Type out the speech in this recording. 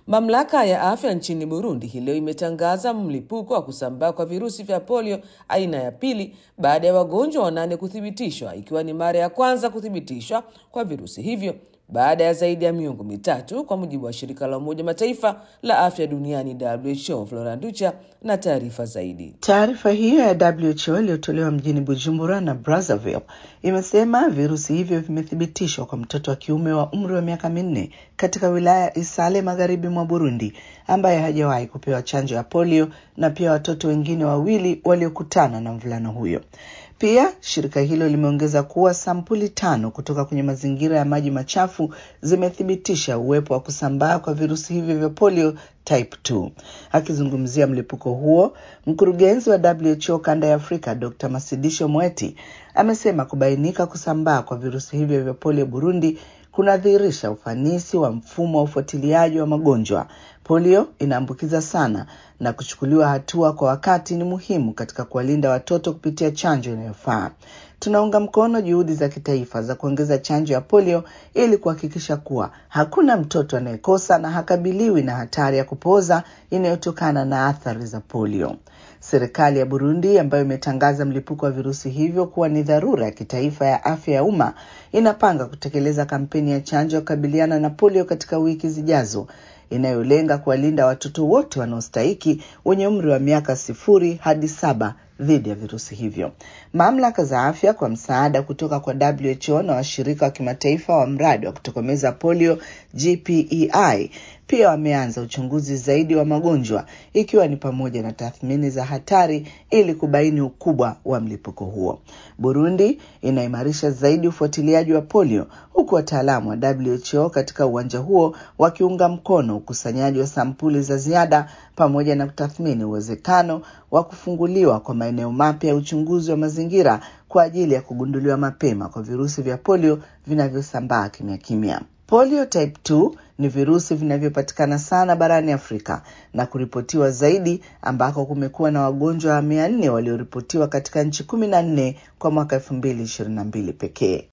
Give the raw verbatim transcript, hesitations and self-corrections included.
Mamlaka ya afya nchini Burundi hii leo imetangaza mlipuko wa kusambaa kwa virusi vya polio aina ya pili baada ya wagonjwa wanane kuthibitishwa, ikiwa ni mara ya kwanza kuthibitishwa kwa virusi hivyo baada ya zaidi ya miongo mitatu, kwa mujibu wa shirika la Umoja Mataifa la afya duniani W H O. Flora Nducha na taarifa zaidi. Taarifa hiyo ya W H O iliyotolewa mjini Bujumbura na Brazzaville imesema virusi hivyo vimethibitishwa kwa mtoto wa kiume wa umri wa miaka minne katika wilaya ya Isale magharibi mwa Burundi, ambaye hajawahi kupewa chanjo ya polio, na pia watoto wengine wawili waliokutana na mvulana huyo. Pia shirika hilo limeongeza kuwa sampuli tano kutoka kwenye mazingira ya maji machafu zimethibitisha uwepo wa kusambaa kwa virusi hivyo vya polio type two. Akizungumzia mlipuko huo, mkurugenzi wa W H O kanda ya Afrika Doctor Masidisho Moeti amesema kubainika kusambaa kwa virusi hivyo vya polio Burundi kunadhihirisha ufanisi wa mfumo wa ufuatiliaji wa magonjwa. Polio inaambukiza sana na kuchukuliwa hatua kwa wakati ni muhimu katika kuwalinda watoto kupitia chanjo inayofaa. Tunaunga mkono juhudi za kitaifa za kuongeza chanjo ya polio ili kuhakikisha kuwa hakuna mtoto anayekosa na hakabiliwi na hatari ya kupooza inayotokana na athari za polio. Serikali ya Burundi, ambayo imetangaza mlipuko wa virusi hivyo kuwa ni dharura ya kitaifa ya afya ya umma, inapanga kutekeleza kampeni ya chanjo ya kukabiliana na polio katika wiki zijazo, inayolenga kuwalinda watoto wote wanaostahiki wenye umri wa miaka sifuri hadi saba dhidi ya virusi hivyo. Mamlaka za afya kwa msaada kutoka kwa W H O na washirika wa kimataifa wa mradi wa kutokomeza polio G P E I pia wameanza uchunguzi zaidi wa magonjwa, ikiwa ni pamoja na tathmini za hatari ili kubaini ukubwa wa mlipuko huo. Burundi inaimarisha zaidi ufuatiliaji wa polio, huku wataalamu wa W H O katika uwanja huo wakiunga mkono ukusanyaji wa sampuli za ziada pamoja na kutathmini uwezekano wa kufunguliwa kwa maeneo mapya ya uchunguzi wa mazingira kwa ajili ya kugunduliwa mapema kwa virusi vya polio vinavyosambaa kimya kimya. Polio type two ni virusi vinavyopatikana sana barani Afrika na kuripotiwa zaidi, ambako kumekuwa na wagonjwa mia nne walioripotiwa katika nchi kumi na nne kwa mwaka elfu mbili ishirini na mbili pekee.